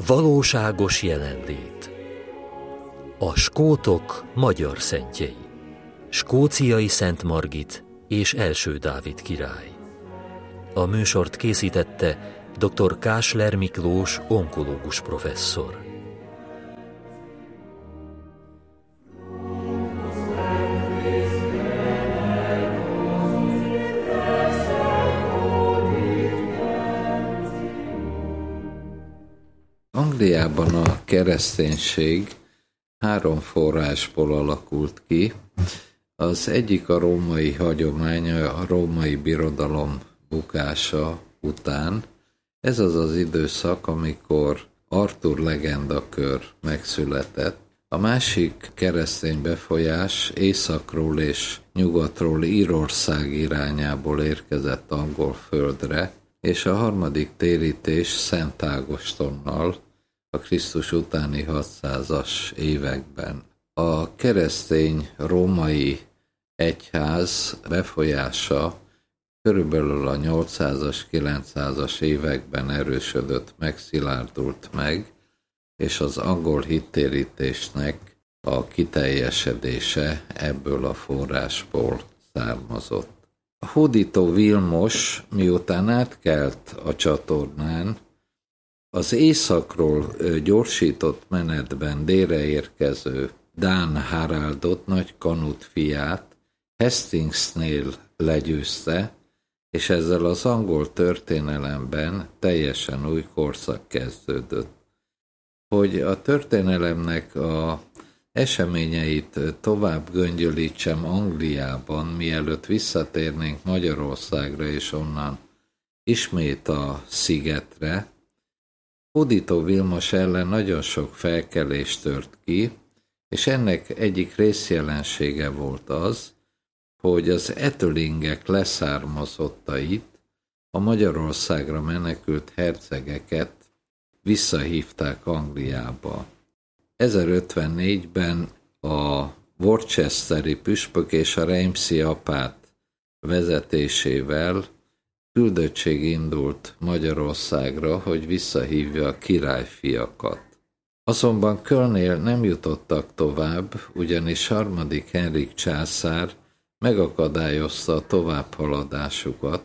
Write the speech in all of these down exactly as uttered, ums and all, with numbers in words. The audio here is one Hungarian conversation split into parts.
Valóságos jelenlét. A skótok magyar szentjei. Skóciai Szent Margit és Első Dávid király. A műsort készítette dr. Kásler Miklós onkológus professzor. Angliában a kereszténység három forrásból alakult ki. Az egyik a római hagyomány, a római birodalom bukása után. Ez az az időszak, amikor Arthur legendakör megszületett. A másik keresztény befolyás északról és nyugatról Írország irányából érkezett angol földre, és a harmadik térítés Szent Ágostonnal a Krisztus utáni hatszázas években. A keresztény római egyház befolyása körülbelül a nyolcszázas, kilencszázas években erősödött meg, szilárdult meg, és az angol hittérítésnek a kiteljesedése ebből a forrásból származott. A hódító Vilmos, miután átkelt a csatornán, az északról gyorsított menetben délre érkező Dán Haraldot, Nagy Kanut fiát Hastingsnél legyőzte, és ezzel az angol történelemben teljesen új korszak kezdődött. Hogy a történelemnek a eseményeit tovább göngyölítsem Angliában, mielőtt visszatérnénk Magyarországra és onnan ismét a szigetre, Hódító Vilmos ellen nagyon sok felkelés tört ki, és ennek egyik részjelensége volt az, hogy az etölingek leszármazottait, a Magyarországra menekült hercegeket visszahívták Angliába. ezerötvennégyben a worcesteri püspök és a Reimsi apát vezetésével küldöttség indult Magyarországra, hogy visszahívja a királyfiakat. Azonban Kölnél nem jutottak tovább, ugyanis harmadik Henrik császár megakadályozta a továbbhaladásukat.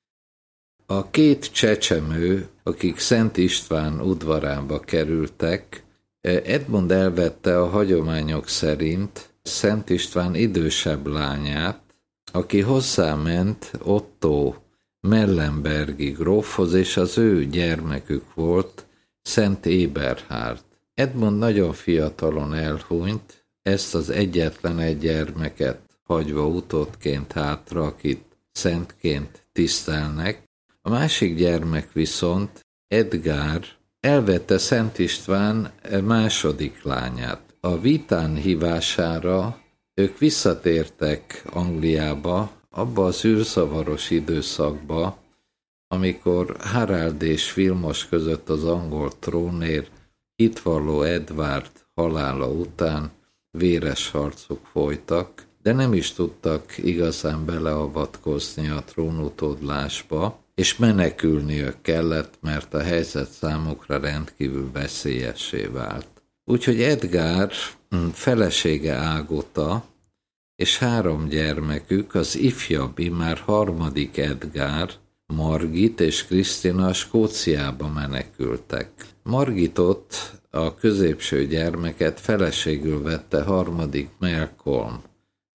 A két csecsemő, akik Szent István udvarába kerültek, Edmund elvette a hagyományok szerint Szent István idősebb lányát, aki hozzáment Otto Mellenbergi grófhoz, és az ő gyermekük volt Szent Eberhard. Edmund nagyon fiatalon elhunyt, ezt az egyetlen egy gyermeket hagyva utódként hátra, akit szentként tisztelnek. A másik gyermek viszont, Edgár, elvette Szent István második lányát. A vitán hívására ők visszatértek Angliába, abba az űrzavaros időszakba, amikor Harald és Vilmos között az angol trónér hitvalló Edvárd halála után véres harcok folytak, de nem is tudtak igazán beleavatkozni a trónutódlásba, és menekülniük kellett, mert a helyzet számukra rendkívül veszélyessé vált. Úgyhogy Edgár felesége Ágota és három gyermekük, az ifjabbi, már harmadik Edgár, Margit és Krisztina Skóciába menekültek. Margitot, a középső gyermeket feleségül vette harmadik Malcolm,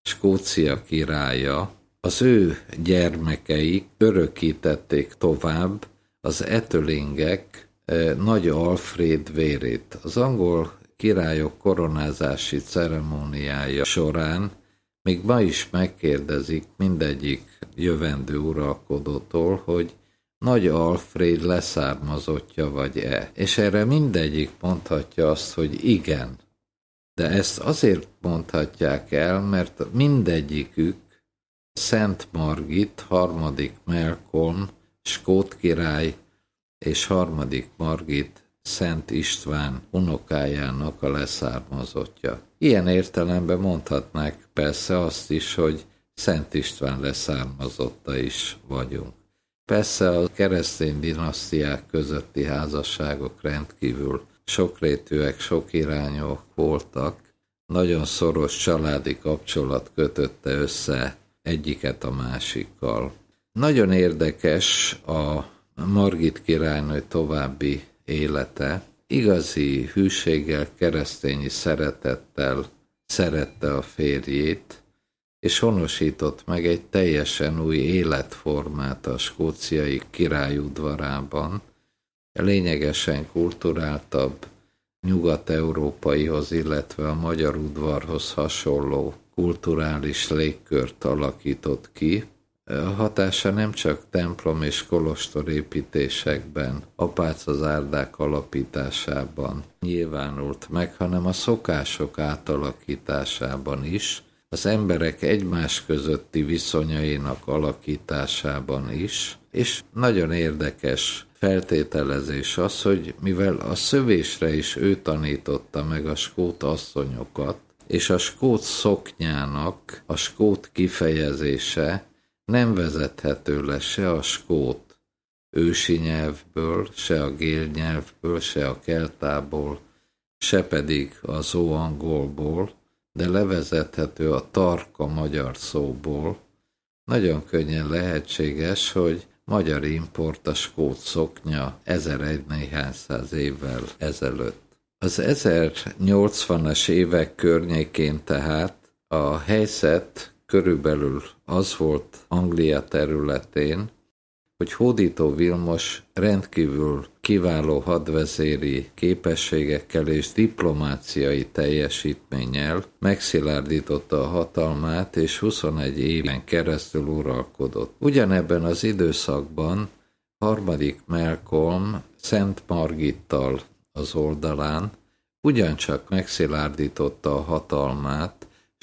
Skócia királya. Az ő gyermekeik örökítették tovább az etölingek Nagy Alfréd vérét. Az angol királyok koronázási ceremóniája során még ma is megkérdezik mindegyik jövendő uralkodótól, hogy Nagy Alfréd leszármazottja vagy-e. És erre mindegyik mondhatja azt, hogy igen. De ezt azért mondhatják el, mert mindegyikük Szent Margit, harmadik Malcolm, skót király, és harmadik Margit, Szent István unokájának a leszármazottja. Ilyen értelemben mondhatnák persze azt is, hogy Szent István leszármazotta is vagyunk. Persze a keresztény dinasztiák közötti házasságok rendkívül sokrétűek, sokirányúak voltak, nagyon szoros családi kapcsolat kötötte össze egyiket a másikkal. Nagyon érdekes a Margit királynő további élete. Igazi hűséggel, keresztényi szeretettel szerette a férjét, és honosított meg egy teljesen új életformát a skóciai király udvarában, lényegesen kulturáltabb, nyugat-európaihoz, illetve a magyar udvarhoz hasonló kulturális légkört alakított ki. A hatása nem csak templom és kolostor építésekben, apácazárdák alapításában nyilvánult meg, hanem a szokások átalakításában is, az emberek egymás közötti viszonyainak alakításában is, és nagyon érdekes feltételezés az, hogy mivel a szövésre is ő tanította meg a skót asszonyokat, és a skót szoknyának a skót kifejezése nem vezethető le se a skót ősi nyelvből, se a gél nyelvből, se a keltából, se pedig az óangolból, de levezethető a tarka magyar szóból. Nagyon könnyen lehetséges, hogy magyar import a skót szoknya ezer-egy néhány száz évvel ezelőtt. Az ezernyolcvanas évek környékén tehát a helyzet körülbelül az volt Anglia területén, hogy Hódító Vilmos rendkívül kiváló hadvezéri képességekkel és diplomáciai teljesítménnyel megszilárdította a hatalmát, és huszonegy éven keresztül uralkodott. Ugyanebben az időszakban harmadik Malcolm Szent Margittal az oldalán ugyancsak megszilárdította a hatalmát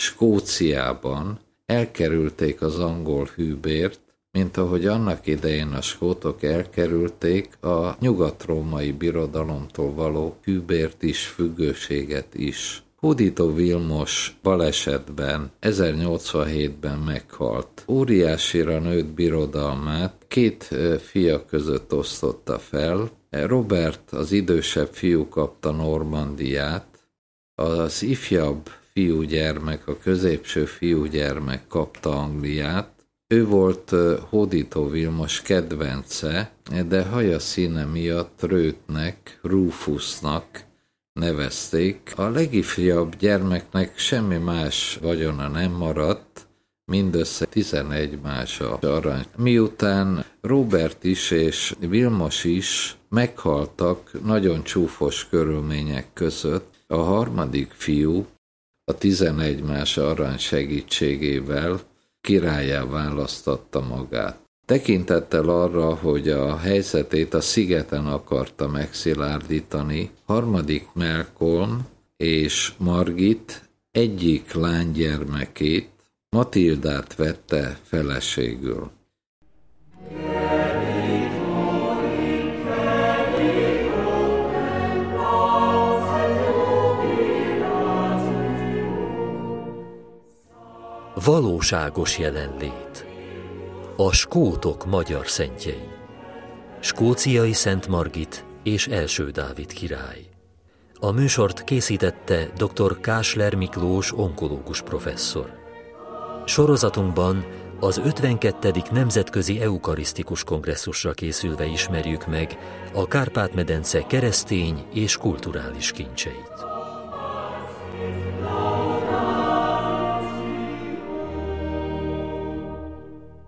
Skóciában, elkerülték az angol hűbért, mint ahogy annak idején a skótok elkerülték a nyugat-római birodalomtól való hűbért is, függőséget is. Hódító Vilmos balesetben ezernyolcvanhétben meghalt. Óriásira nőtt birodalmát két fia között osztotta fel. Robert, az idősebb fiú kapta Normandiát, az ifjabb fiúgyermek, a középső fiúgyermek kapta Angliát. Ő volt Hódító Vilmos kedvence, de haja színe miatt Rőtnek, Rufusnak nevezték. A legifjabb gyermeknek semmi más vagyona nem maradt, mindössze tizenegy más arany. Miután Robert is és Vilmos is meghaltak nagyon csúfos körülmények között, a harmadik fiú a tizenegy más arany segítségével királlyá választatta magát. Tekintettel arra, hogy a helyzetét a szigeten akarta megszilárdítani, harmadik Malcolm és Margit egyik lánygyermekét, Matildát vette feleségül. Valóságos jelenlét. A skótok magyar szentjei. Skóciai Szent Margit és első Dávid király. A műsort készítette dr. Kásler Miklós onkológus professzor. Sorozatunkban az ötvenkettedik Nemzetközi Eukarisztikus Kongresszusra készülve ismerjük meg a Kárpát-medence keresztény és kulturális kincseit.